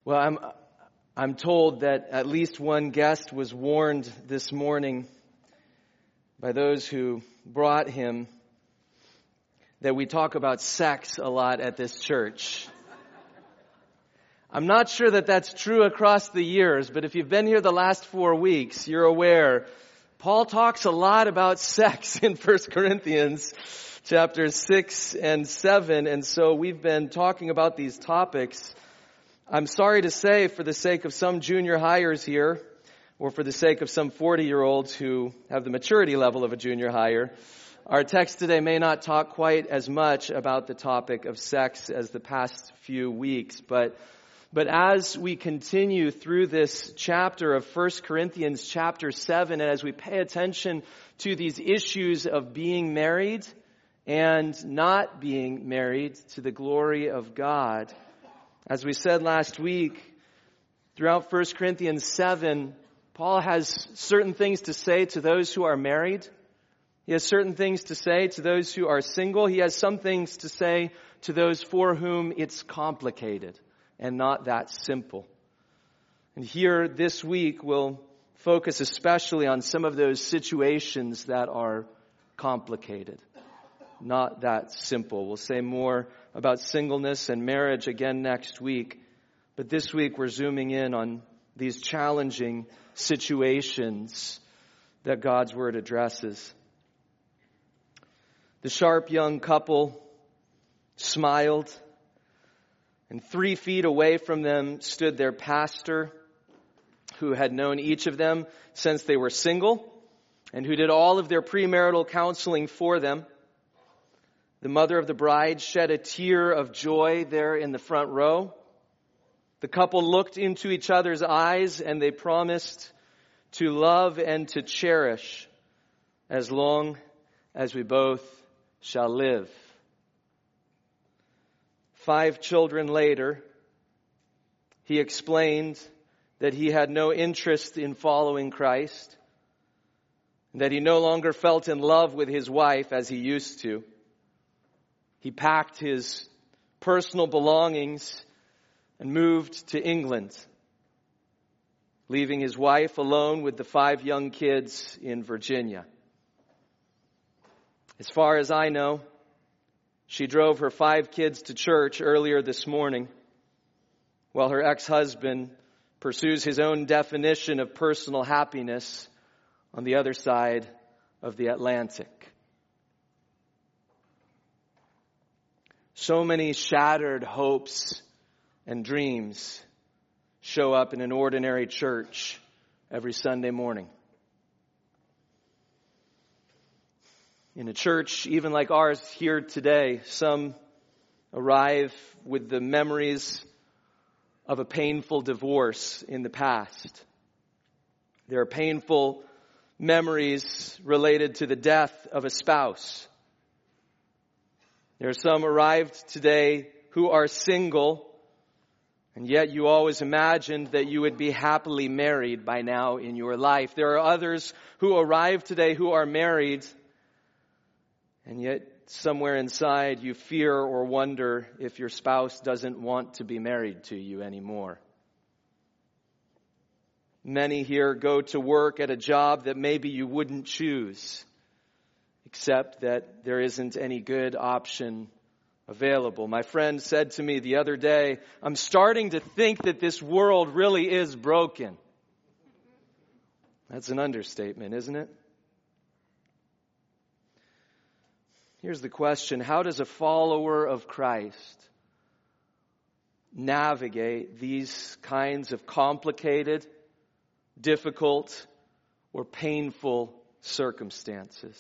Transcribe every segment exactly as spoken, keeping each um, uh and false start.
Well, I'm I'm told that at least one guest was warned this morning by those who brought him that we talk about sex a lot at this church. I'm not sure that that's true across the years, but if you've been here the last four weeks, you're aware Paul talks a lot about sex in First Corinthians chapters six and seven, and so we've been talking about these topics. I'm sorry to say, for the sake of some junior hires here, or for the sake of some forty-year-olds who have the maturity level of a junior hire, our text today may not talk quite as much about the topic of sex as the past few weeks, but But as we continue through this chapter of First Corinthians chapter seven, and as we pay attention to these issues of being married and not being married to the glory of God, as we said last week, throughout First Corinthians seven, Paul has certain things to say to those who are married. He has certain things to say to those who are single. He has some things to say to those for whom it's complicated and not that simple. And here this week we'll focus especially on some of those situations that are complicated, not that simple. We'll say more about singleness and marriage again next week. But this week we're zooming in on these challenging situations that God's Word addresses. The sharp young couple smiled, and three feet away from them stood their pastor, who had known each of them since they were single, and who did all of their premarital counseling for them. The mother of the bride shed a tear of joy there in the front row. The couple looked into each other's eyes, and they promised to love and to cherish as long as we both shall live. Five children later, he explained that he had no interest in following Christ, that he no longer felt in love with his wife as he used to. He packed his personal belongings and moved to England, leaving his wife alone with the five young kids in Virginia. As far as I know, she drove her five kids to church earlier this morning, while her ex-husband pursues his own definition of personal happiness on the other side of the Atlantic. So many shattered hopes and dreams show up in an ordinary church every Sunday morning. In a church even like ours here today, some arrive with the memories of a painful divorce in the past. There are painful memories related to the death of a spouse. There are some arrived today who are single, and yet you always imagined that you would be happily married by now in your life. There are others who arrive today who are married, and yet somewhere inside you fear or wonder if your spouse doesn't want to be married to you anymore. Many here go to work at a job that maybe you wouldn't choose, except that there isn't any good option available. My friend said to me the other day, "I'm starting to think that this world really is broken." That's an understatement, isn't it? Here's the question: how does a follower of Christ navigate these kinds of complicated, difficult, or painful circumstances?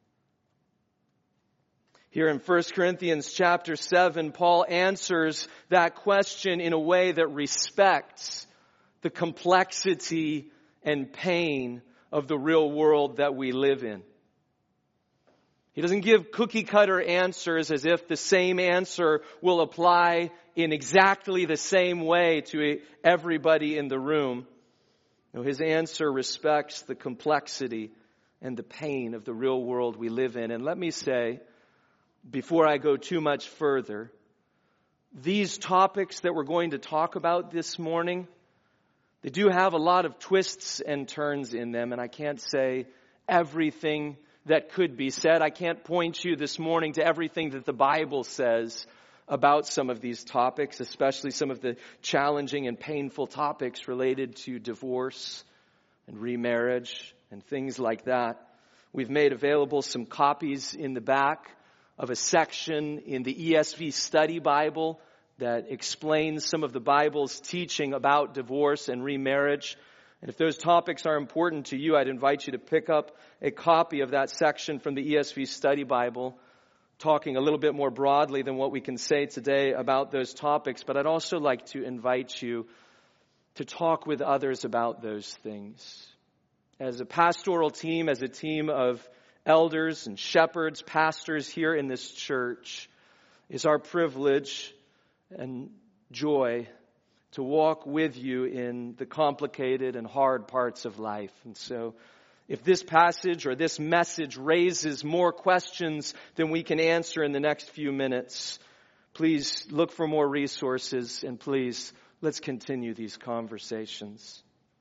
Here in First Corinthians chapter seven, Paul answers that question in a way that respects the complexity and pain of the real world that we live in. He doesn't give cookie-cutter answers as if the same answer will apply in exactly the same way to everybody in the room. No, his answer respects the complexity and the pain of the real world we live in. And let me say, before I go too much further, these topics that we're going to talk about this morning, they do have a lot of twists and turns in them, and I can't say everything that could be said. I can't point you this morning to everything that the Bible says about some of these topics, especially some of the challenging and painful topics related to divorce and remarriage and things like that. We've made available some copies in the back of a section in the E S V Study Bible that explains some of the Bible's teaching about divorce and remarriage. And if those topics are important to you, I'd invite you to pick up a copy of that section from the E S V Study Bible, talking a little bit more broadly than what we can say today about those topics. But I'd also like to invite you to talk with others about those things. As a pastoral team, as a team of elders and shepherds, pastors here in this church, it's our privilege and joy to walk with you in the complicated and hard parts of life. And so if this passage or this message raises more questions than we can answer in the next few minutes, please look for more resources, and please, let's continue these conversations.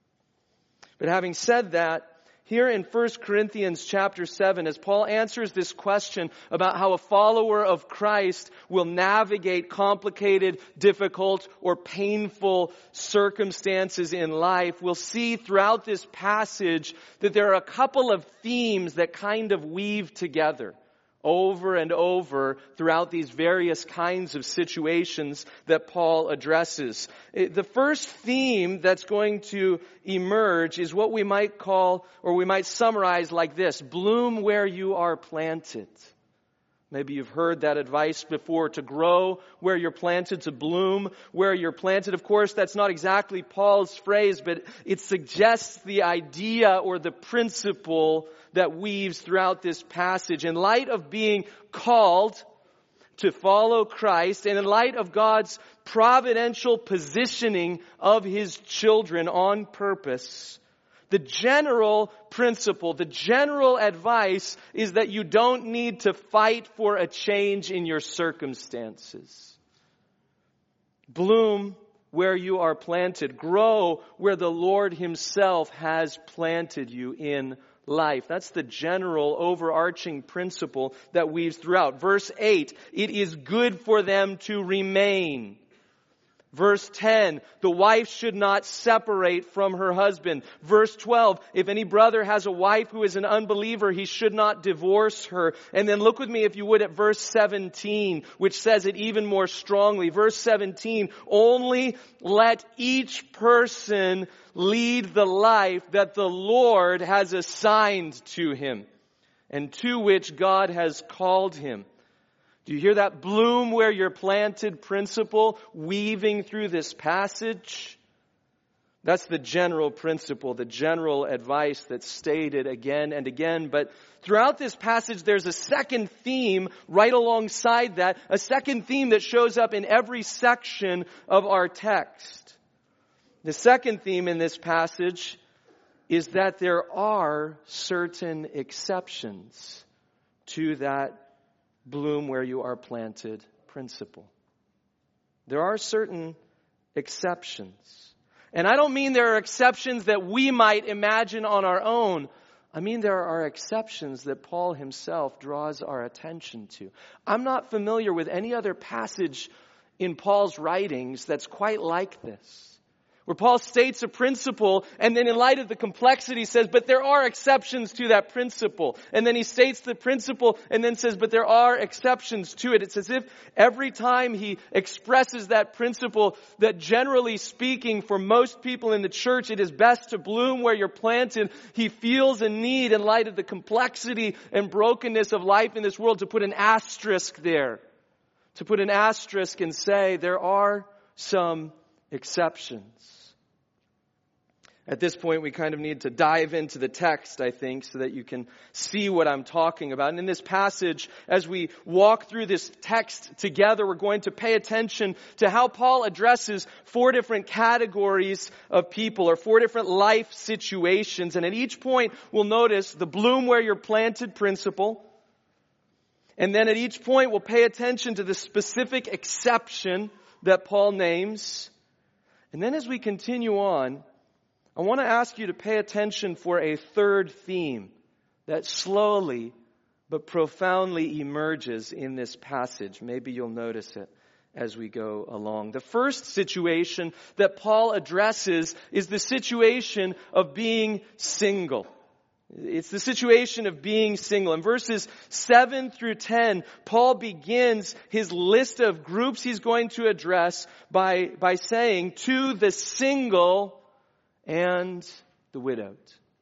But having said that, here in First Corinthians chapter seven, as Paul answers this question about how a follower of Christ will navigate complicated, difficult, or painful circumstances in life, we'll see throughout this passage that there are a couple of themes that kind of weave together over and over throughout these various kinds of situations that Paul addresses. The first theme that's going to emerge is what we might call, or we might summarize like this: bloom where you are planted. Maybe you've heard that advice before, to grow where you're planted, to bloom where you're planted. Of course, that's not exactly Paul's phrase, but it suggests the idea or the principle that weaves throughout this passage. In light of being called to follow Christ, and in light of God's providential positioning of His children on purpose, the general principle, the general advice is that you don't need to fight for a change in your circumstances. Bloom where you are planted. Grow where the Lord Himself has planted you in life. That's the general overarching principle that weaves throughout. Verse eight, it is good for them to remain. Verse ten, the wife should not separate from her husband. Verse twelve, if any brother has a wife who is an unbeliever, he should not divorce her. And then look with me, if you would, at verse seventeen, which says it even more strongly. Verse seventeen, only let each person lead the life that the Lord has assigned to him and to which God has called him. Do you hear that bloom where you're planted principle weaving through this passage? That's the general principle, the general advice that's stated again and again. But throughout this passage, there's a second theme right alongside that, a second theme that shows up in every section of our text. The second theme in this passage is that there are certain exceptions to that bloom where you are planted principle. There are certain exceptions. And I don't mean there are exceptions that we might imagine on our own. I mean there are exceptions that Paul himself draws our attention to. I'm not familiar with any other passage in Paul's writings that's quite like this, where Paul states a principle, and then in light of the complexity says, but there are exceptions to that principle. And then he states the principle and then says, but there are exceptions to it. It's as if every time he expresses that principle, that generally speaking, for most people in the church, it is best to bloom where you're planted. He feels a need in light of the complexity and brokenness of life in this world to put an asterisk there. To put an asterisk and say, there are some exceptions. At this point, we kind of need to dive into the text, I think, so that you can see what I'm talking about. And in this passage, as we walk through this text together, we're going to pay attention to how Paul addresses four different categories of people, or four different life situations. And at each point, we'll notice the bloom where you're planted principle. And then at each point, we'll pay attention to the specific exception that Paul names. And then as we continue on, I want to ask you to pay attention for a third theme that slowly but profoundly emerges in this passage. Maybe you'll notice it as we go along. The first situation that Paul addresses is the situation of being single. It's the situation of being single. In verses seven through ten, Paul begins his list of groups he's going to address by, by saying, to the single and the widowed.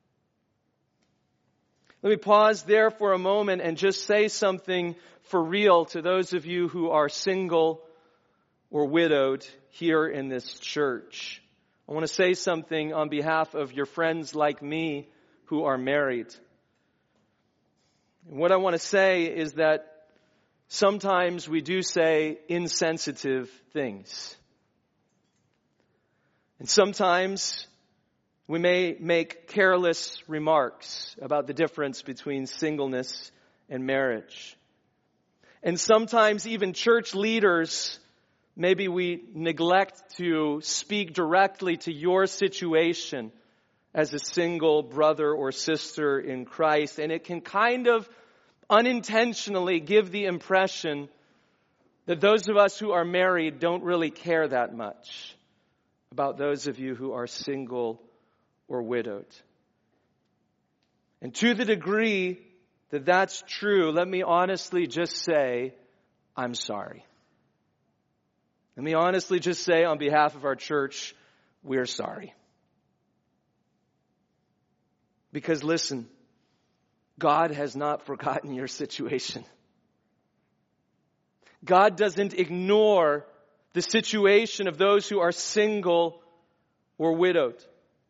Let me pause there for a moment and just say something for real to those of you who are single or widowed here in this church. I want to say something on behalf of your friends like me who are married. And what I want to say is that sometimes we do say insensitive things. And sometimes we may make careless remarks about the difference between singleness and marriage. And sometimes even church leaders, maybe we neglect to speak directly to your situation as a single brother or sister in Christ. And it can kind of unintentionally give the impression that those of us who are married don't really care that much about those of you who are single or widowed. And to the degree that that's true, let me honestly just say, I'm sorry. Let me honestly just say on behalf of our church, we're sorry. Because listen, God has not forgotten your situation. God doesn't ignore the situation of those who are single or widowed.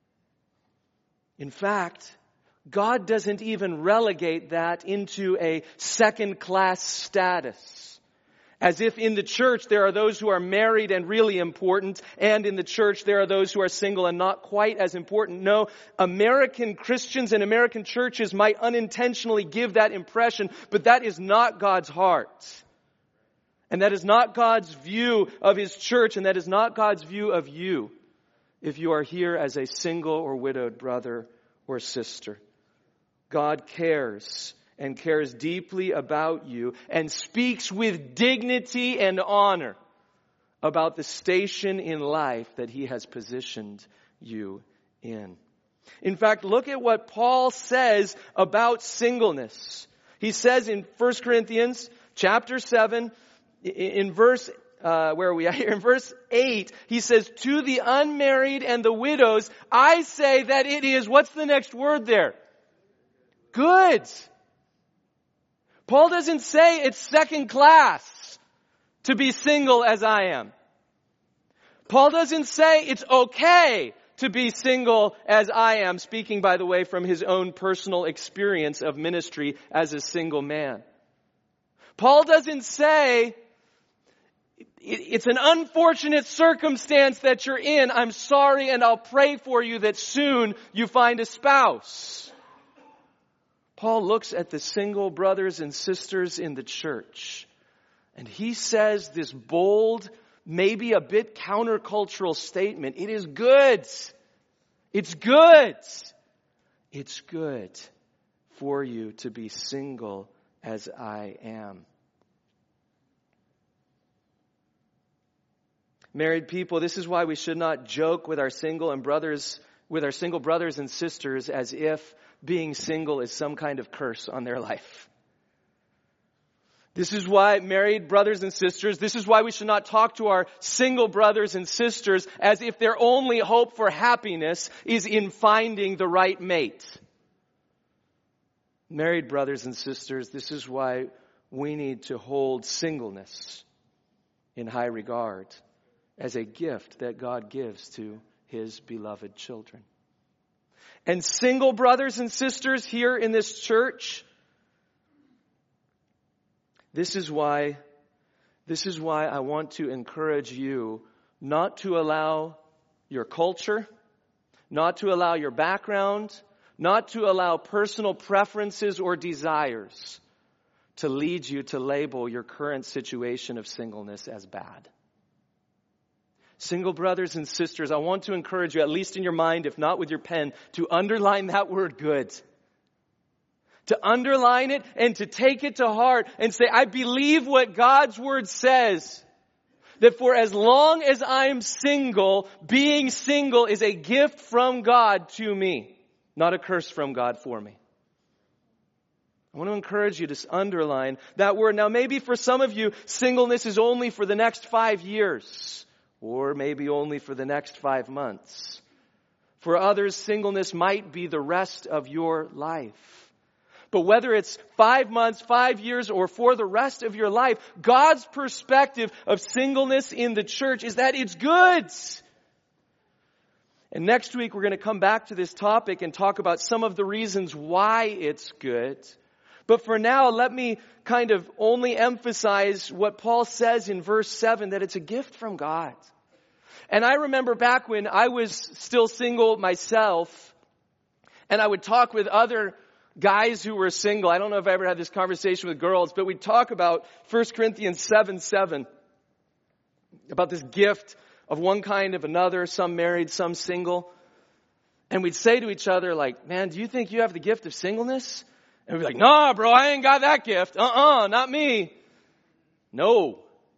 In fact, God doesn't even relegate that into a second-class status. As if in the church there are those who are married and really important, and in the church there are those who are single and not quite as important. No, American Christians and American churches might unintentionally give that impression, but that is not God's heart. And that is not God's view of His church, and that is not God's view of you if you are here as a single or widowed brother or sister. God cares and cares deeply about you and speaks with dignity and honor about the station in life that He has positioned you in. In fact, look at what Paul says about singleness. He says in First Corinthians chapter seven, in verse Uh, where are we at here? In verse eight, he says, to the unmarried and the widows, I say that it is, what's the next word there? Good. Paul doesn't say it's second class to be single as I am. Paul doesn't say it's okay to be single as I am, speaking, by the way, from his own personal experience of ministry as a single man. Paul doesn't say it's an unfortunate circumstance that you're in. I'm sorry, and I'll pray for you that soon you find a spouse. Paul looks at the single brothers and sisters in the church, and he says this bold, maybe a bit countercultural statement. It is good. It's good. It's good for you to be single as I am. Married people, this is why we should not joke with our single and brothers, with our single brothers and sisters as if being single is some kind of curse on their life. This is why married brothers and sisters, this is why we should not talk to our single brothers and sisters as if their only hope for happiness is in finding the right mate. Married brothers and sisters, this is why we need to hold singleness in high regard as a gift that God gives to His beloved children. And single brothers and sisters here in this church, this is why, this is why I want to encourage you not to allow your culture, not to allow your background, not to allow personal preferences or desires to lead you to label your current situation of singleness as bad. Single brothers and sisters, I want to encourage you, at least in your mind, if not with your pen, to underline that word good. To underline it and to take it to heart and say, I believe what God's word says. That for as long as I'm single, being single is a gift from God to me, not a curse from God for me. I want to encourage you to underline that word. Now, maybe for some of you, singleness is only for the next five years, or maybe only for the next five months. For others, singleness might be the rest of your life. But whether it's five months, five years, or for the rest of your life, God's perspective of singleness in the church is that it's good. And next week we're going to come back to this topic and talk about some of the reasons why it's good. But for now, let me kind of only emphasize what Paul says in verse seven, that it's a gift from God. And I remember back when I was still single myself, and I would talk with other guys who were single. I don't know if I ever had this conversation with girls, but we'd talk about First Corinthians seven seven. About this gift of one kind of another, some married, some single. And we'd say to each other like, man, do you think you have the gift of singleness? And we'd be like, nah, bro, I ain't got that gift. Uh-uh, not me. No.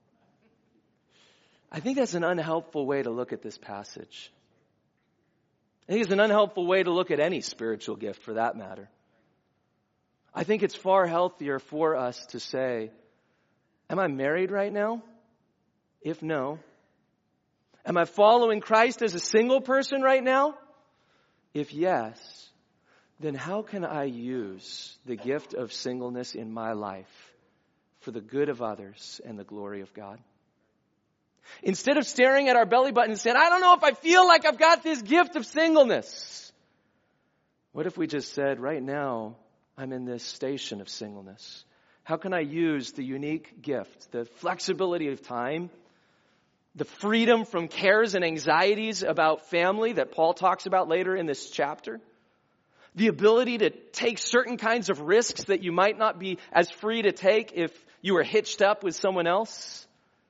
I think that's an unhelpful way to look at this passage. I think it's an unhelpful way to look at any spiritual gift for that matter. I think it's far healthier for us to say, am I married right now? If no. Am I following Christ as a single person right now? If yes, then how can I use the gift of singleness in my life for the good of others and the glory of God? Instead of staring at our belly button and saying, I don't know if I feel like I've got this gift of singleness. What if we just said, right now, I'm in this station of singleness. How can I use the unique gift, the flexibility of time, the freedom from cares and anxieties about family that Paul talks about later in this chapter, the ability to take certain kinds of risks that you might not be as free to take if you were hitched up with someone else?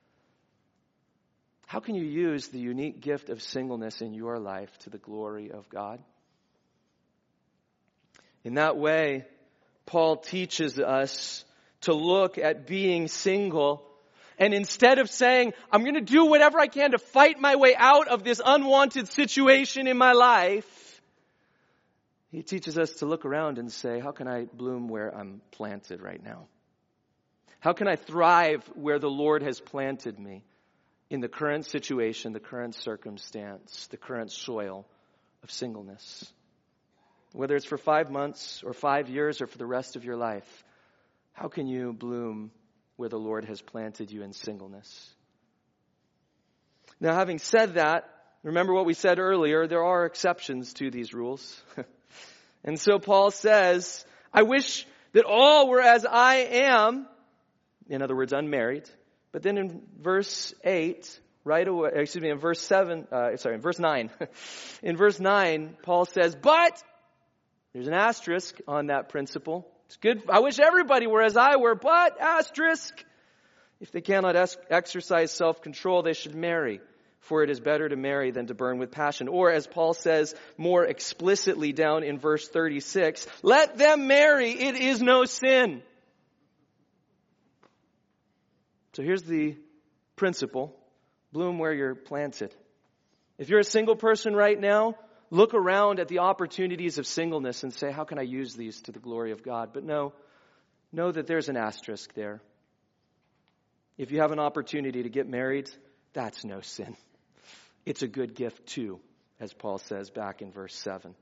How can you use the unique gift of singleness in your life to the glory of God? In that way, Paul teaches us to look at being single, and instead of saying, I'm going to do whatever I can to fight my way out of this unwanted situation in my life, he teaches us to look around and say, how can I bloom where I'm planted right now? How can I thrive where the Lord has planted me in the current situation, the current circumstance, the current soil of singleness? Whether it's for five months or five years or for the rest of your life, how can you bloom where the Lord has planted you in singleness? Now, having said that, remember what we said earlier, there are exceptions to these rules. And so Paul says, I wish that all were as I am, in other words, unmarried. But then in verse eight, right away, excuse me, in verse seven, uh, sorry, in verse nine, in verse nine, Paul says, but there's an asterisk on that principle. It's good. I wish everybody were as I were, but asterisk. If they cannot es- exercise self-control, they should marry. For it is better to marry than to burn with passion. Or as Paul says more explicitly down in verse thirty-six, let them marry. It is no sin. So here's the principle. Bloom where you're planted. If you're a single person right now, look around at the opportunities of singleness and say, how can I use these to the glory of God? But no, know that there's an asterisk there. If you have an opportunity to get married, that's no sin. It's a good gift too, as Paul says back in verse seven.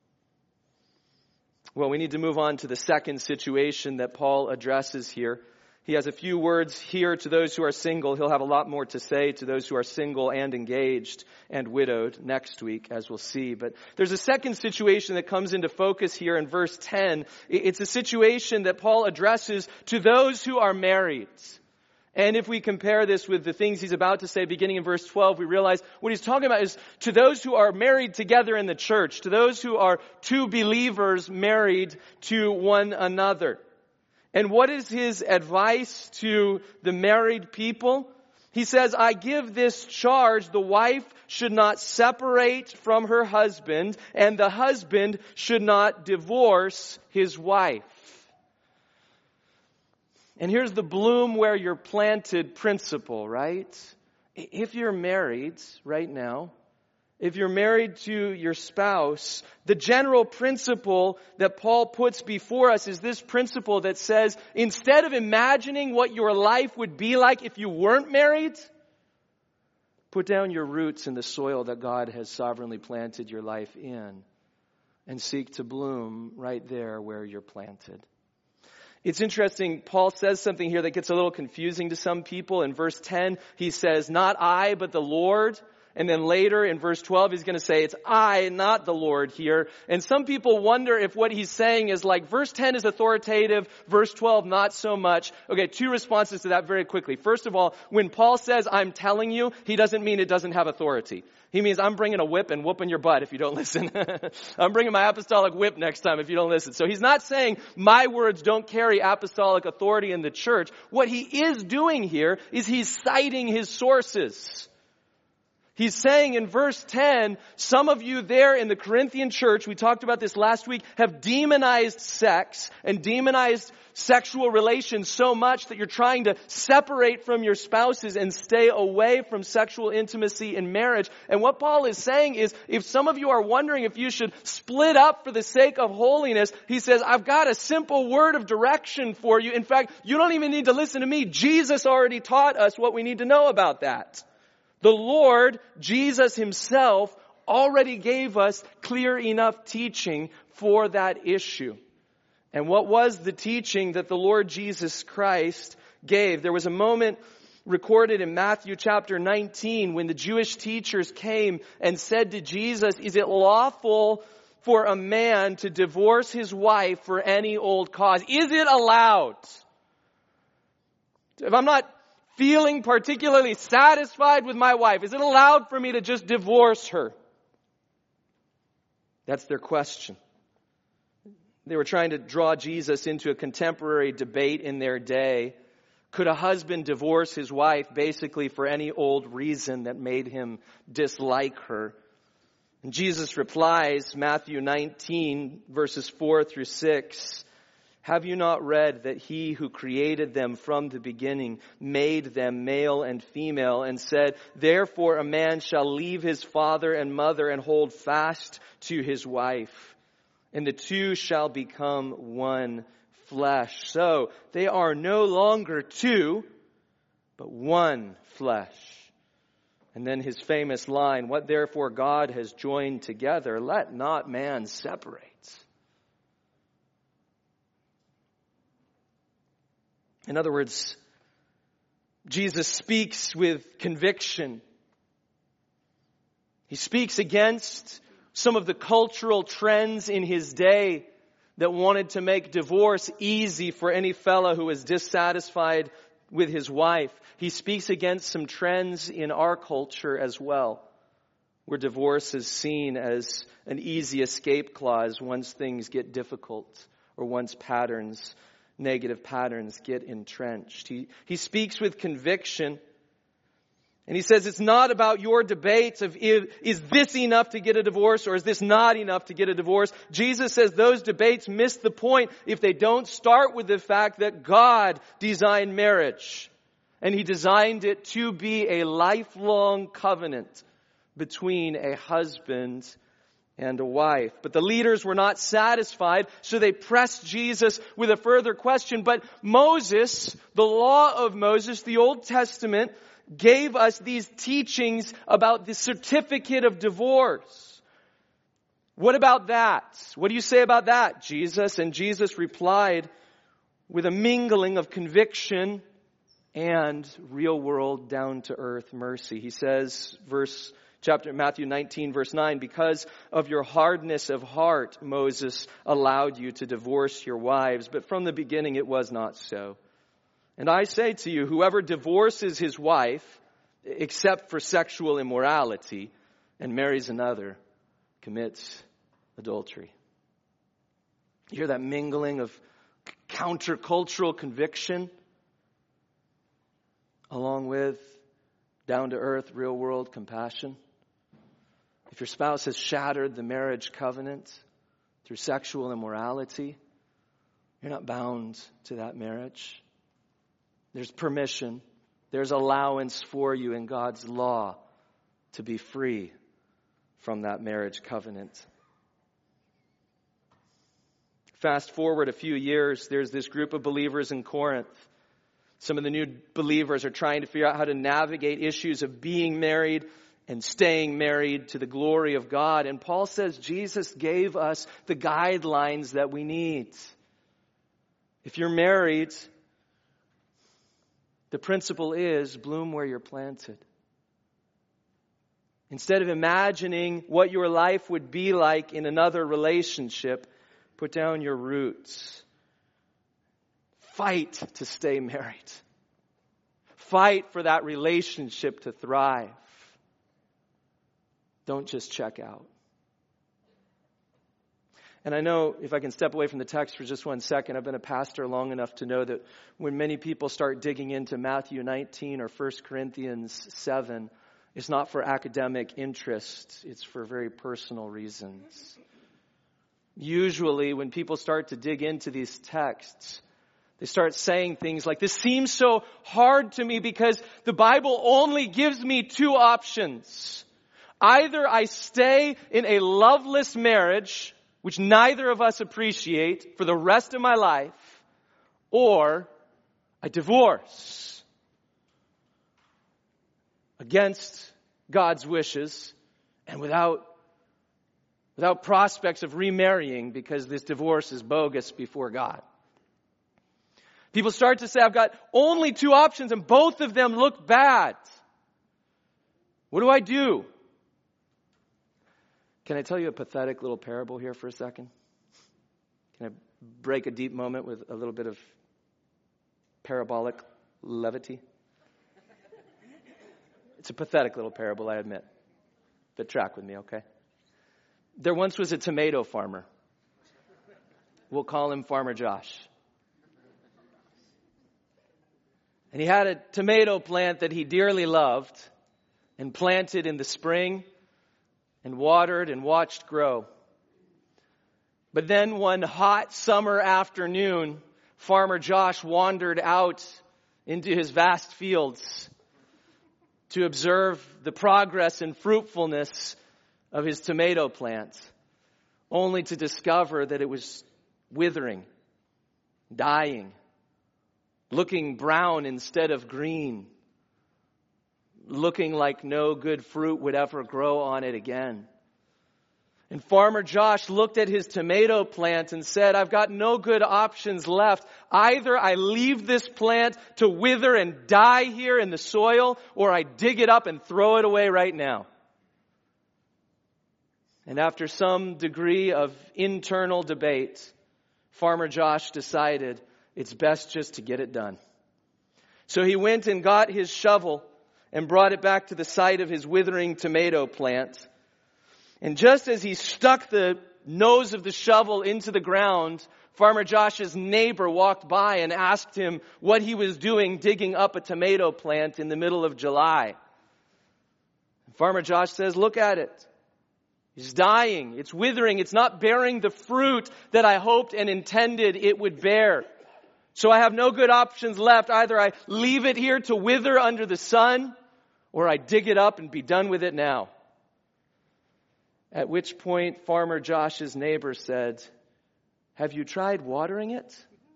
Well, we need to move on to the second situation that Paul addresses here. He has a few words here to those who are single. He'll have a lot more to say to those who are single and engaged and widowed next week, as we'll see. But there's a second situation that comes into focus here in verse ten. It's a situation that Paul addresses to those who are married. And if we compare this with the things he's about to say beginning in verse twelve, we realize what he's talking about is to those who are married together in the church, to those who are two believers married to one another. And what is his advice to the married people? He says, I give this charge, the wife should not separate from her husband, and the husband should not divorce his wife. And here's the bloom where you're planted principle, right? If you're married right now, if you're married to your spouse, the general principle that Paul puts before us is this principle that says, instead of imagining what your life would be like if you weren't married, put down your roots in the soil that God has sovereignly planted your life in and seek to bloom right there where you're planted. It's interesting, Paul says something here that gets a little confusing to some people. In verse ten, he says, not I, but the Lord. And then later in verse twelve, he's going to say, it's I, not the Lord here. And some people wonder if what he's saying is like, verse ten is authoritative, verse twelve not so much. Okay, two responses to that very quickly. First of all, when Paul says, I'm telling you, he doesn't mean it doesn't have authority. He means I'm bringing a whip and whooping your butt if you don't listen. I'm bringing my apostolic whip next time if you don't listen. So he's not saying my words don't carry apostolic authority in the church. What he is doing here is he's citing his sources. He's saying in verse ten, some of you there in the Corinthian church, we talked about this last week, have demonized sex and demonized sexual relations so much that you're trying to separate from your spouses and stay away from sexual intimacy in marriage. And what Paul is saying is, if some of you are wondering if you should split up for the sake of holiness, he says, I've got a simple word of direction for you. In fact, you don't even need to listen to me. Jesus already taught us what we need to know about that. The Lord, Jesus himself, already gave us clear enough teaching for that issue. And what was the teaching that the Lord Jesus Christ gave? There was a moment recorded in Matthew chapter nineteen when the Jewish teachers came and said to Jesus, is it lawful for a man to divorce his wife for any old cause? Is it allowed? If I'm not feeling particularly satisfied with my wife, is it allowed for me to just divorce her? That's their question. They were trying to draw Jesus into a contemporary debate in their day. Could a husband divorce his wife basically for any old reason that made him dislike her? And Jesus replies, Matthew nineteen, verses four through six, have you not read that he who created them from the beginning made them male and female and said, therefore a man shall leave his father and mother and hold fast to his wife, and the two shall become one flesh. So they are no longer two, but one flesh. And then his famous line, what therefore God has joined together, let not man separate. In other words, Jesus speaks with conviction. He speaks against some of the cultural trends in his day that wanted to make divorce easy for any fellow who was dissatisfied with his wife. He speaks against some trends in our culture as well, where divorce is seen as an easy escape clause once things get difficult or once patterns negative patterns get entrenched. He, he speaks with conviction. And he says it's not about your debates of is, is this enough to get a divorce or is this not enough to get a divorce. Jesus says those debates miss the point if they don't start with the fact that God designed marriage. And he designed it to be a lifelong covenant between a husband and a wife. But the leaders were not satisfied, so they pressed Jesus with a further question. But Moses, the law of Moses, the Old Testament, gave us these teachings about the certificate of divorce. What about that? What do you say about that, Jesus? And Jesus replied with a mingling of conviction and real-world, down-to-earth mercy. He says, verse Chapter Matthew nineteen, verse nine, because of your hardness of heart, Moses allowed you to divorce your wives, but from the beginning it was not so. And I say to you, whoever divorces his wife, except for sexual immorality, and marries another, commits adultery. You hear that mingling of countercultural conviction, along with down to earth, real world compassion. If your spouse has shattered the marriage covenant through sexual immorality, you're not bound to that marriage. There's permission. There's allowance for you in God's law to be free from that marriage covenant. Fast forward a few years, there's this group of believers in Corinth. Some of the new believers are trying to figure out how to navigate issues of being married and staying married to the glory of God. And Paul says Jesus gave us the guidelines that we need. If you're married, the principle is bloom where you're planted. Instead of imagining what your life would be like in another relationship, put down your roots. Fight to stay married. Fight for that relationship to thrive. Don't just check out. And I know, if I can step away from the text for just one second, I've been a pastor long enough to know that when many people start digging into Matthew nineteen or First Corinthians seven, it's not for academic interest, it's for very personal reasons. Usually, when people start to dig into these texts, they start saying things like, this seems so hard to me because the Bible only gives me two options. Either I stay in a loveless marriage, which neither of us appreciate, for the rest of my life, or I divorce against God's wishes and without, without prospects of remarrying because this divorce is bogus before God. People start to say, I've got only two options and both of them look bad. What do I do? Can I tell you a pathetic little parable here for a second? Can I break a deep moment with a little bit of parabolic levity? It's a pathetic little parable, I admit. But track with me, okay? There once was a tomato farmer. We'll call him Farmer Josh. And he had a tomato plant that he dearly loved and planted in the spring and watered and watched grow. But then one hot summer afternoon, Farmer Josh wandered out into his vast fields to observe the progress and fruitfulness of his tomato plant, only to discover that it was withering, dying, looking brown instead of green, looking like no good fruit would ever grow on it again. And Farmer Josh looked at his tomato plant and said, I've got no good options left. Either I leave this plant to wither and die here in the soil, or I dig it up and throw it away right now. And after some degree of internal debate, Farmer Josh decided it's best just to get it done. So he went and got his shovel and brought it back to the site of his withering tomato plant. And just as he stuck the nose of the shovel into the ground, Farmer Josh's neighbor walked by and asked him what he was doing digging up a tomato plant in the middle of July. Farmer Josh says, look at it. It's dying. It's withering. It's not bearing the fruit that I hoped and intended it would bear. So I have no good options left. Either I leave it here to wither under the sun, or I dig it up and be done with it now. At which point Farmer Josh's neighbor said, have you tried watering it?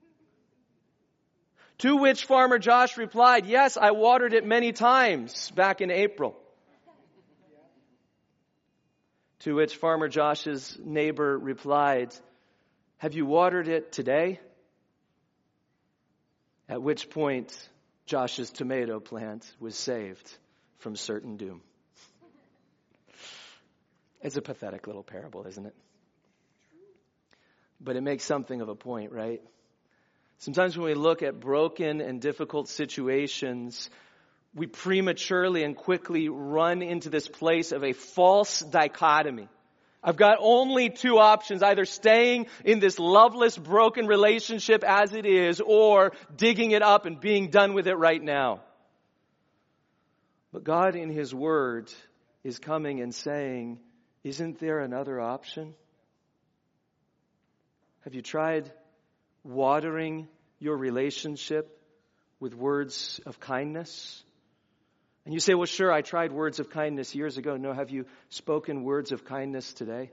To which Farmer Josh replied, yes, I watered it many times back in April. To which Farmer Josh's neighbor replied, have you watered it today? At which point Josh's tomato plant was saved from certain doom. It's a pathetic little parable, isn't it? But it makes something of a point, right? Sometimes when we look at broken and difficult situations, we prematurely and quickly run into this place of a false dichotomy. I've got only two options, either staying in this loveless, broken relationship as it is, or digging it up and being done with it right now. But God in His Word is coming and saying, isn't there another option? Have you tried watering your relationship with words of kindness? And you say, well, sure, I tried words of kindness years ago. No, have you spoken words of kindness today?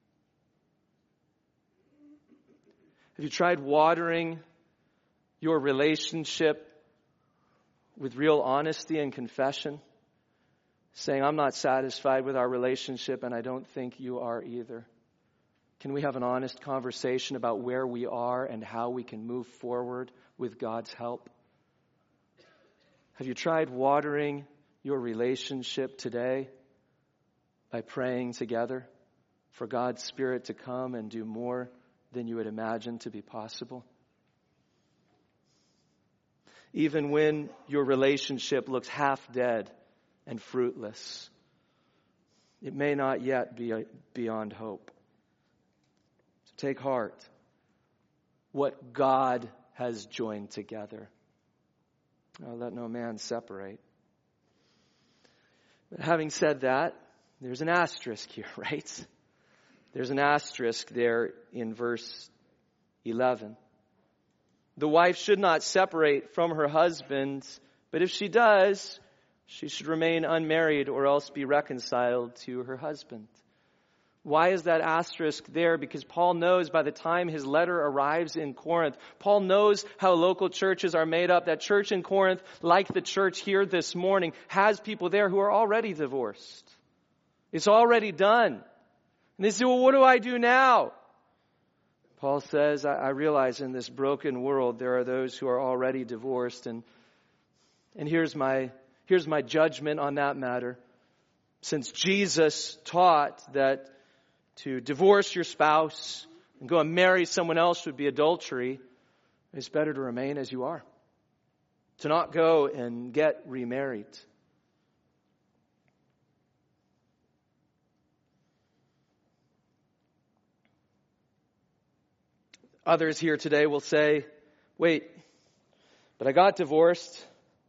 Have you tried watering your relationship with real honesty and confession? Saying, I'm not satisfied with our relationship and I don't think you are either. Can we have an honest conversation about where we are and how we can move forward with God's help? Have you tried watering your relationship today by praying together for God's Spirit to come and do more than you would imagine to be possible? Even when your relationship looks half dead and fruitless, it may not yet be beyond hope. So take heart. What God has joined together, oh, let no man separate. But having said that, there's an asterisk here, right? There's an asterisk there in verse eleven. The wife should not separate from her husband, but if she does, she should remain unmarried or else be reconciled to her husband. Why is that asterisk there? Because Paul knows by the time his letter arrives in Corinth, Paul knows how local churches are made up. That church in Corinth, like the church here this morning, has people there who are already divorced. It's already done. And they say, well, what do I do now? Paul says, I, I realize in this broken world there are those who are already divorced. And, and here's my Here's my judgment on that matter. Since Jesus taught that to divorce your spouse and go and marry someone else would be adultery, it's better to remain as you are. To not go and get remarried. Others here today will say, wait, but I got divorced.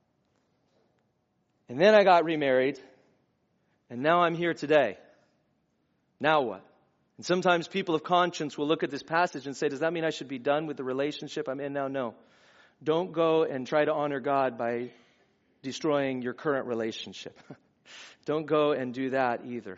And then I got remarried, and now I'm here today. Now what? And sometimes people of conscience will look at this passage and say, does that mean I should be done with the relationship I'm in now? No. Don't go and try to honor God by destroying your current relationship. Don't go and do that either.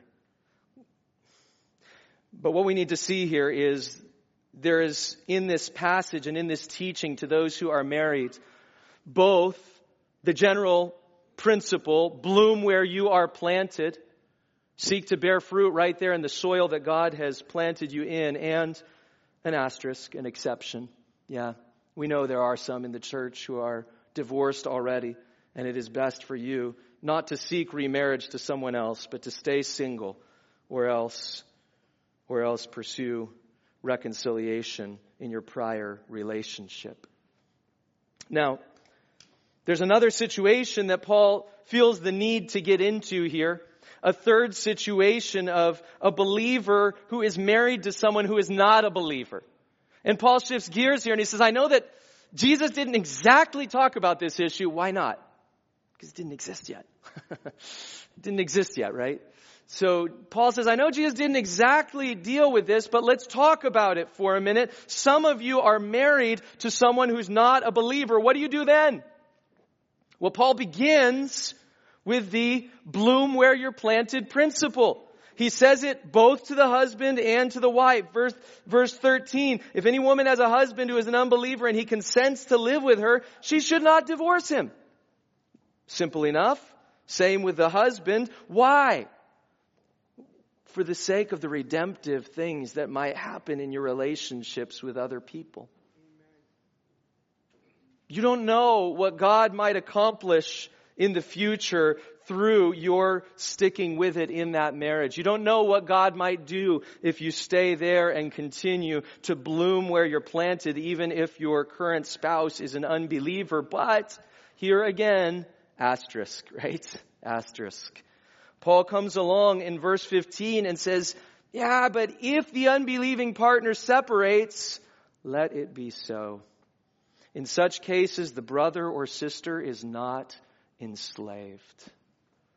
But what we need to see here is there is in this passage and in this teaching to those who are married, both the general principle, bloom where you are planted, seek to bear fruit right there in the soil that God has planted you in, and an asterisk, an exception. Yeah, we know there are some in the church who are divorced already, and it is best for you not to seek remarriage to someone else, but to stay single, or else, or else pursue reconciliation in your prior relationship. Now, there's another situation that Paul feels the need to get into here. A third situation of a believer who is married to someone who is not a believer. And Paul shifts gears here and he says, I know that Jesus didn't exactly talk about this issue. Why not? Because it didn't exist yet. It didn't exist yet, right? So Paul says, I know Jesus didn't exactly deal with this, but let's talk about it for a minute. Some of you are married to someone who's not a believer. What do you do then? Well, Paul begins with the bloom where you're planted principle. He says it both to the husband and to the wife. Verse, verse thirteen, if any woman has a husband who is an unbeliever and he consents to live with her, she should not divorce him. Simple enough. Same with the husband. Why? For the sake of the redemptive things that might happen in your relationships with other people. You don't know what God might accomplish in the future through your sticking with it in that marriage. You don't know what God might do if you stay there and continue to bloom where you're planted, even if your current spouse is an unbeliever. But here again, asterisk, right? Asterisk. Paul comes along in verse fifteen and says, yeah, but if the unbelieving partner separates, let it be so. In such cases, the brother or sister is not enslaved.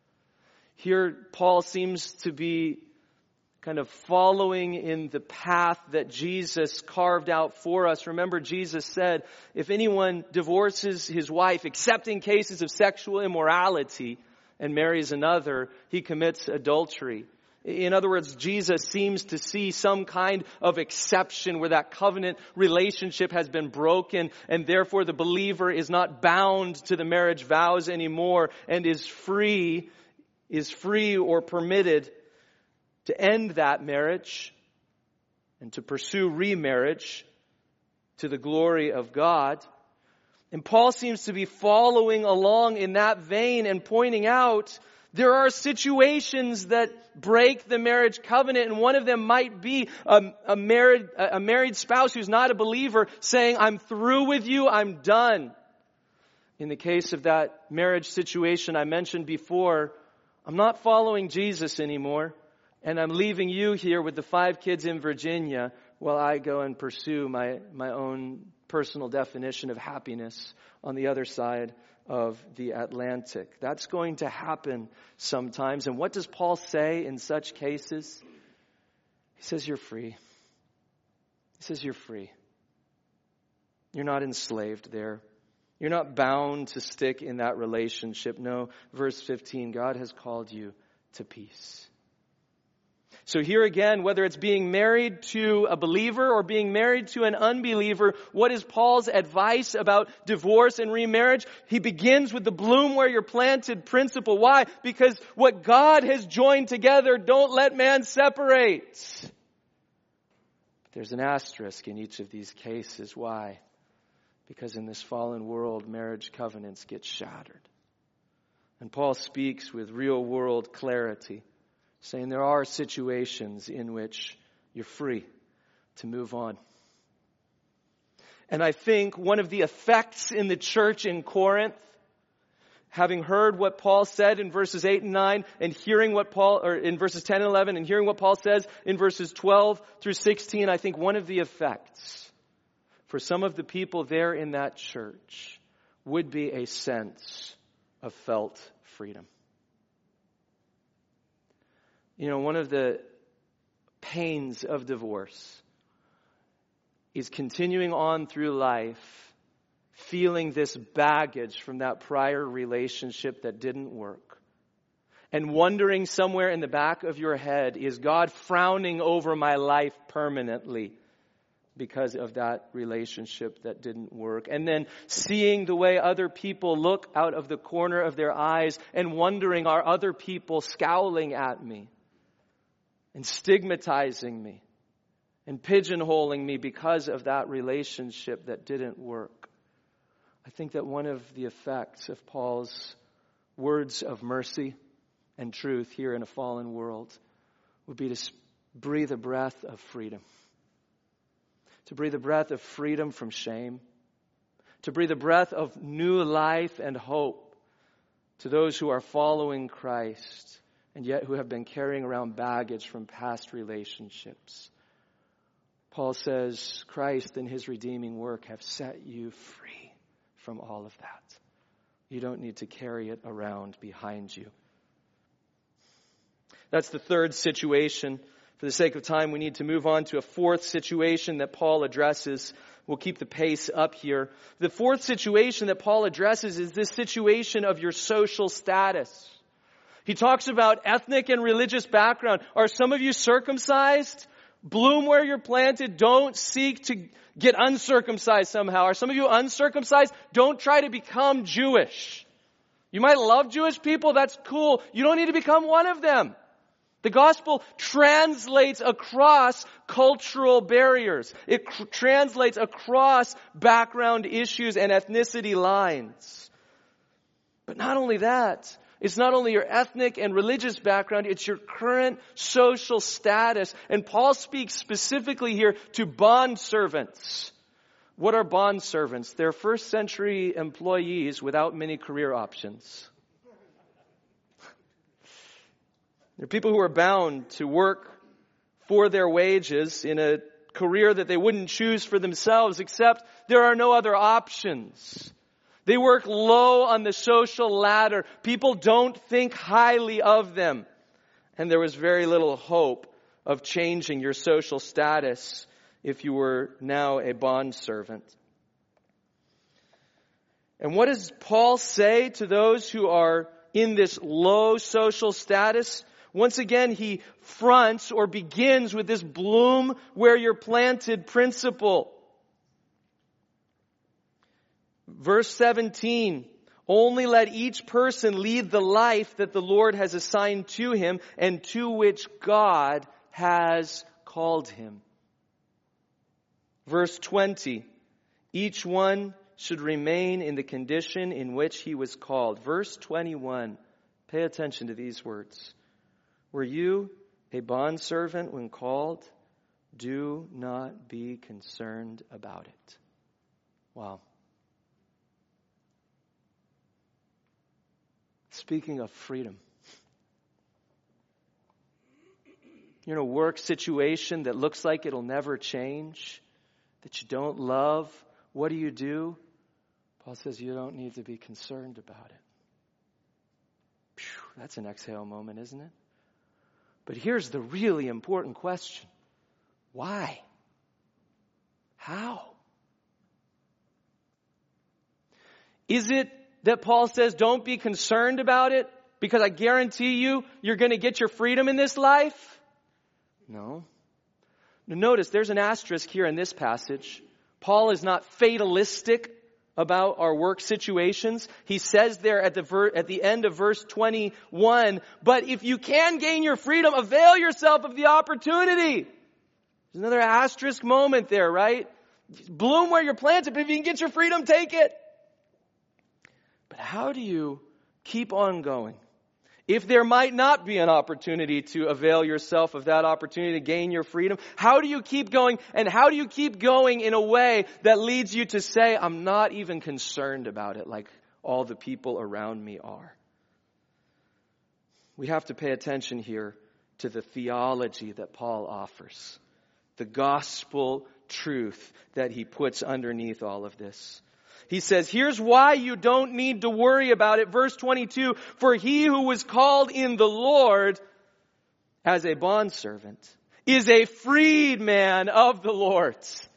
Here, Paul seems to be kind of following in the path that Jesus carved out for us. Remember, Jesus said, if anyone divorces his wife, except in cases of sexual immorality, and marries another, he commits adultery. In other words, Jesus seems to see some kind of exception where that covenant relationship has been broken, and therefore the believer is not bound to the marriage vows anymore and is free, is free or permitted to end that marriage and to pursue remarriage to the glory of God. And Paul seems to be following along in that vein and pointing out there are situations that break the marriage covenant, and one of them might be a, a married a married spouse who's not a believer saying, I'm through with you, I'm done. In the case of that marriage situation I mentioned before, I'm not following Jesus anymore, and I'm leaving you here with the five kids in Virginia while I go and pursue my, my own personal definition of happiness on the other side of the Atlantic. That's going to happen sometimes. And what does Paul say in such cases? He says, you're free. He says, you're free. You're not enslaved there. You're not bound to stick in that relationship. No, verse fifteen, God has called you to peace. So here again, whether it's being married to a believer or being married to an unbeliever, what is Paul's advice about divorce and remarriage? He begins with the bloom where you're planted principle. Why? Because what God has joined together, don't let man separate. But there's an asterisk in each of these cases. Why? Because in this fallen world, marriage covenants get shattered. And Paul speaks with real world clarity, saying there are situations in which you're free to move on. And I think one of the effects in the church in Corinth, having heard what Paul said in verses eight and nine, and hearing what Paul, or in verses ten and eleven, and hearing what Paul says in verses twelve through sixteen, I think one of the effects for some of the people there in that church would be a sense of felt freedom. You know, one of the pains of divorce is continuing on through life, feeling this baggage from that prior relationship that didn't work. And wondering somewhere in the back of your head, is God frowning over my life permanently because of that relationship that didn't work? And then seeing the way other people look out of the corner of their eyes and wondering, are other people scowling at me and stigmatizing me and pigeonholing me because of that relationship that didn't work? I think that one of the effects of Paul's words of mercy and truth here in a fallen world would be to breathe a breath of freedom. To breathe a breath of freedom from shame. To breathe a breath of new life and hope to those who are following Christ and yet who have been carrying around baggage from past relationships. Paul says, Christ and his redeeming work have set you free from all of that. You don't need to carry it around behind you. That's the third situation. For the sake of time, we need to move on to a fourth situation that Paul addresses. We'll keep the pace up here. The fourth situation that Paul addresses is this situation of your social status. He talks about ethnic and religious background. Are some of you circumcised? Bloom where you're planted. Don't seek to get uncircumcised somehow. Are some of you uncircumcised? Don't try to become Jewish. You might love Jewish people. That's cool. You don't need to become one of them. The gospel translates across cultural barriers. It cr- translates across background issues and ethnicity lines. But not only that, it's not only your ethnic and religious background, it's your current social status. And Paul speaks specifically here to bond servants. What are bond servants? They're first century employees without many career options. They're people who are bound to work for their wages in a career that they wouldn't choose for themselves, except there are no other options. They work low on the social ladder. People don't think highly of them. And there was very little hope of changing your social status if you were now a bondservant. And what does Paul say to those who are in this low social status? Once again, he fronts or begins with this bloom where you're planted principle. Verse seventeen, only let each person lead the life that the Lord has assigned to him and to which God has called him. Verse twenty, each one should remain in the condition in which he was called. Verse twenty-one, pay attention to these words. Were you a bondservant when called? Do not be concerned about it. Wow. Speaking of freedom. You're in a work situation that looks like it'll never change, that you don't love. What do you do? Paul says you don't need to be concerned about it. Phew, that's an exhale moment, isn't it? But here's the really important question. Why? How? Is it that Paul says don't be concerned about it because I guarantee you you're going to get your freedom in this life? No. Notice there's an asterisk here in this passage. Paul is not fatalistic about our work situations. He says there at the ver- at the end of verse twenty-one, but if you can gain your freedom, avail yourself of the opportunity. There's another asterisk moment there, right? Bloom where you're planted, but if you can get your freedom, take it. But how do you keep on going? If there might not be an opportunity to avail yourself of that opportunity to gain your freedom, how do you keep going? And how do you keep going in a way that leads you to say, I'm not even concerned about it like all the people around me are? We have to pay attention here to the theology that Paul offers, the gospel truth that he puts underneath all of this. He says, here's why you don't need to worry about it. Verse twenty-two, for he who was called in the Lord as a bondservant is a freedman of the Lord.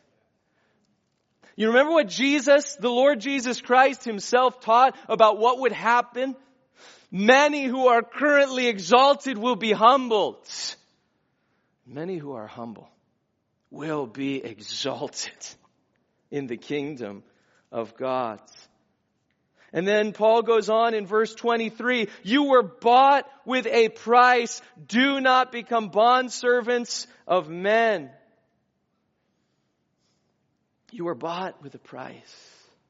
You remember what Jesus, the Lord Jesus Christ himself taught about what would happen? Many who are currently exalted will be humbled. Many who are humble will be exalted in the kingdom of God. And then Paul goes on in verse twenty-three, you were bought with a price. Do not become bondservants of men. You were bought with a price.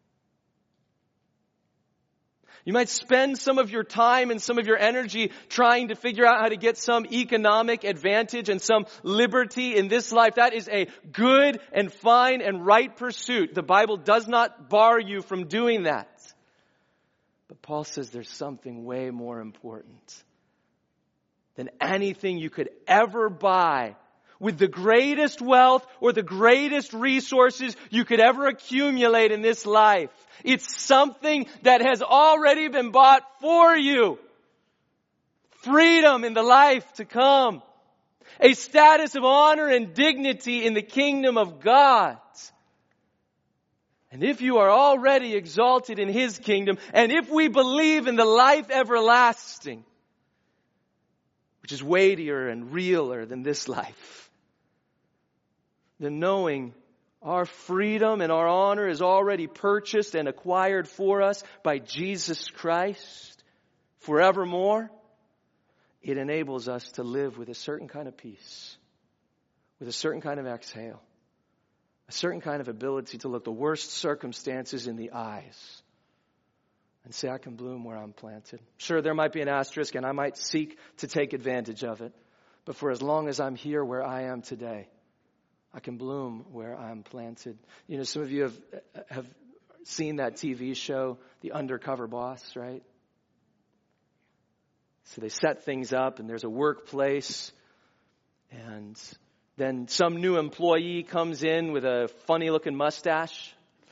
You might spend some of your time and some of your energy trying to figure out how to get some economic advantage and some liberty in this life. That is a good and fine and right pursuit. The Bible does not bar you from doing that. But Paul says there's something way more important than anything you could ever buy with the greatest wealth or the greatest resources you could ever accumulate in this life. It's something that has already been bought for you. Freedom in the life to come. A status of honor and dignity in the kingdom of God. And if you are already exalted in His kingdom, and if we believe in the life everlasting, which is weightier and realer than this life, then knowing our freedom and our honor is already purchased and acquired for us by Jesus Christ forevermore, it enables us to live with a certain kind of peace, with a certain kind of exhale, a certain kind of ability to look the worst circumstances in the eyes and say, I can bloom where I'm planted. Sure, there might be an asterisk and I might seek to take advantage of it, but for as long as I'm here where I am today, I can bloom where I'm planted. You know, some of you have have seen that T V show, The Undercover Boss, right? So they set things up and there's a workplace and then some new employee comes in with a funny looking mustache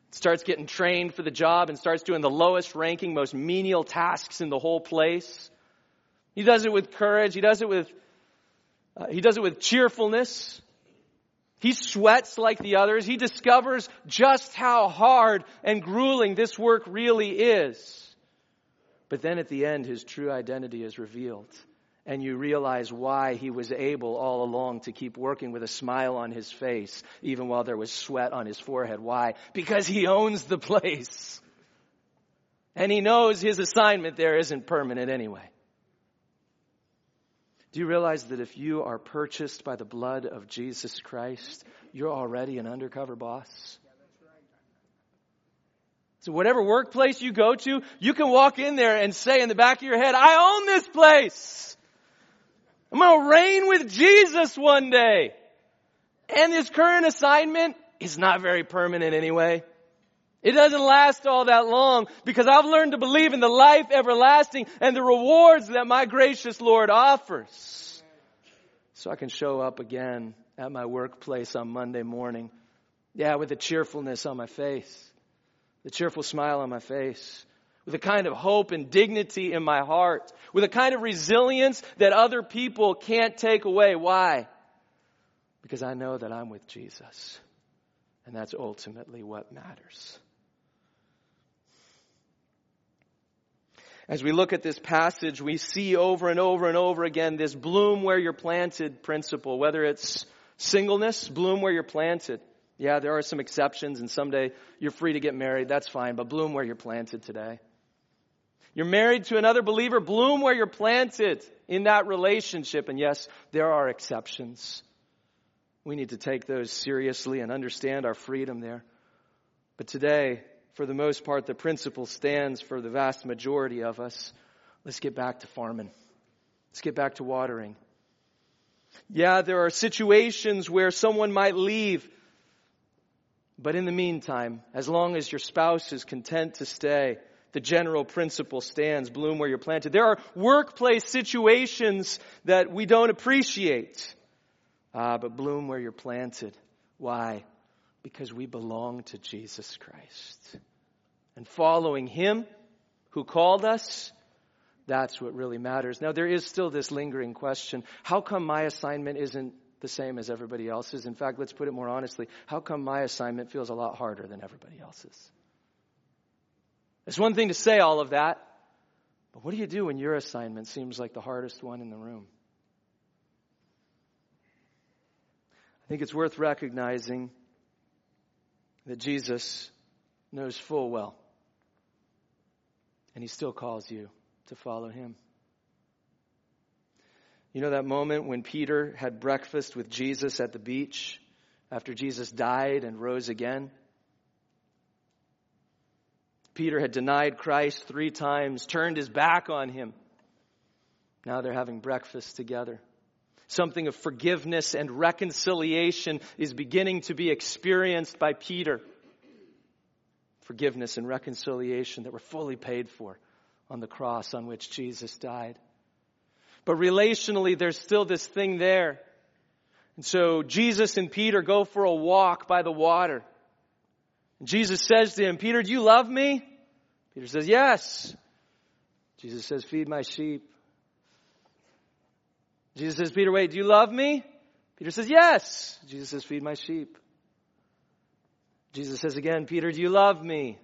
starts getting trained for the job and starts doing the lowest ranking, most menial tasks in the whole place. He does it with courage. He does it with, uh, he does it with cheerfulness. He sweats like the others. He discovers just how hard and grueling this work really is. But then at the end, his true identity is revealed. And you realize why he was able all along to keep working with a smile on his face, even while there was sweat on his forehead. Why? Because he owns the place. And he knows his assignment there isn't permanent anyway. Do you realize that if you are purchased by the blood of Jesus Christ, you're already an undercover boss? So whatever workplace you go to, you can walk in there and say in the back of your head, I own this place. I'm going to reign with Jesus one day. And this current assignment is not very permanent anyway. It doesn't last all that long because I've learned to believe in the life everlasting and the rewards that my gracious Lord offers. So I can show up again at my workplace on Monday morning. Yeah, with a cheerfulness on my face. The cheerful smile on my face. With a kind of hope and dignity in my heart. With a kind of resilience that other people can't take away. Why? Because I know that I'm with Jesus. And that's ultimately what matters. As we look at this passage, we see over and over and over again this bloom where you're planted principle. Whether it's singleness, bloom where you're planted. Yeah, there are some exceptions, and someday you're free to get married. That's fine, but bloom where you're planted today. You're married to another believer, bloom where you're planted in that relationship. And yes, there are exceptions. We need to take those seriously and understand our freedom there. But today, for the most part, the principle stands for the vast majority of us. Let's get back to farming. Let's get back to watering. Yeah, there are situations where someone might leave. But in the meantime, as long as your spouse is content to stay, the general principle stands, bloom where you're planted. There are workplace situations that we don't appreciate. Ah, but bloom where you're planted. Why? Because we belong to Jesus Christ. And following Him who called us, that's what really matters. Now, there is still this lingering question. How come my assignment isn't the same as everybody else's? In fact, let's put it more honestly. How come my assignment feels a lot harder than everybody else's? It's one thing to say all of that, but what do you do when your assignment seems like the hardest one in the room? I think it's worth recognizing that Jesus knows full well, and He still calls you to follow Him. You know that moment when Peter had breakfast with Jesus at the beach after Jesus died and rose again? Peter had denied Christ three times, turned his back on Him. Now they're having breakfast together. Something of forgiveness and reconciliation is beginning to be experienced by Peter. Forgiveness and reconciliation that were fully paid for on the cross on which Jesus died. But relationally, there's still this thing there. And so Jesus and Peter go for a walk by the water. And Jesus says to him, Peter, do you love me? Peter says, yes. Jesus says, feed my sheep. Jesus says, Peter, wait, do you love me? Peter says, yes. Jesus says, feed my sheep. Jesus says again, Peter, do you love me?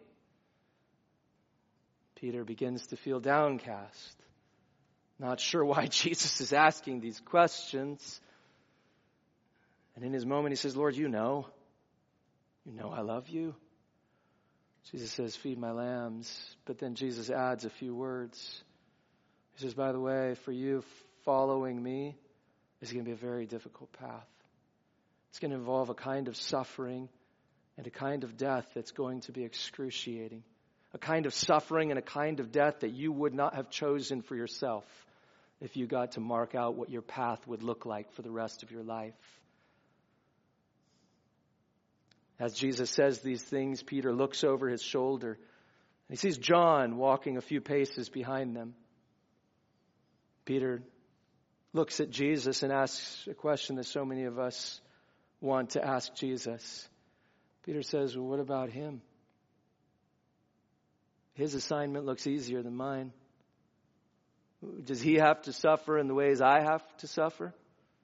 Peter begins to feel downcast. Not sure why Jesus is asking these questions. And in his moment he says, Lord, you know. You know I love you. Jesus says, feed my lambs. But then Jesus adds a few words. He says, by the way, for you, following me is going to be a very difficult path. It's going to involve a kind of suffering and a kind of death that's going to be excruciating. A kind of suffering and a kind of death that you would not have chosen for yourself if you got to mark out what your path would look like for the rest of your life. As Jesus says these things, Peter looks over his shoulder and he sees John walking a few paces behind them. Peter looks at Jesus and asks a question that so many of us want to ask Jesus. Peter says, well, what about him? His assignment looks easier than mine. Does he have to suffer in the ways I have to suffer?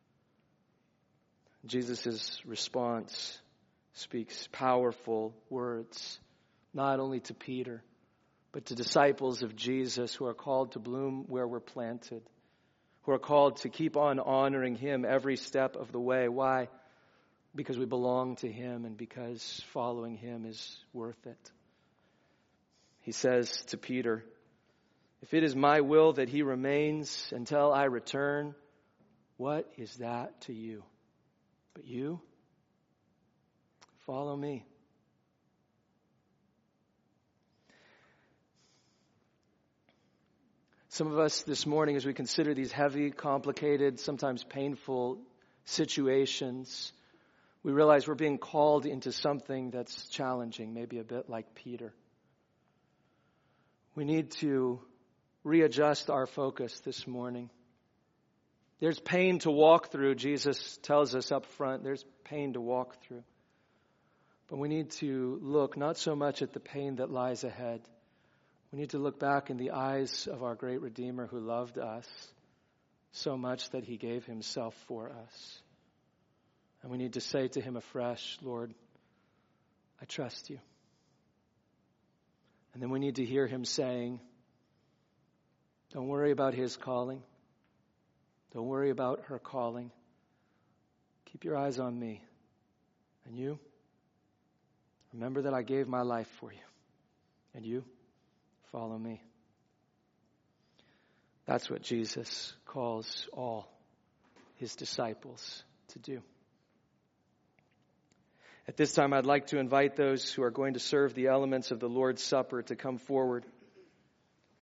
Jesus' response speaks powerful words, not only to Peter, but to disciples of Jesus who are called to bloom where we're planted, who are called to keep on honoring him every step of the way. Why? Because we belong to him and because following him is worth it. He says to Peter, if it is my will that he remains until I return, what is that to you? But you, follow me. Some of us this morning, as we consider these heavy, complicated, sometimes painful situations, we realize we're being called into something that's challenging, maybe a bit like Peter. We need to readjust our focus this morning. There's pain to walk through, Jesus tells us up front. There's pain to walk through. But we need to look not so much at the pain that lies ahead. We need to look back in the eyes of our great Redeemer who loved us so much that he gave himself for us. And we need to say to him afresh, Lord, I trust you. And then we need to hear him saying, don't worry about his calling. Don't worry about her calling. Keep your eyes on me. And you, remember that I gave my life for you. And you, follow me. That's what Jesus calls all his disciples to do. At this time, I'd like to invite those who are going to serve the elements of the Lord's Supper to come forward.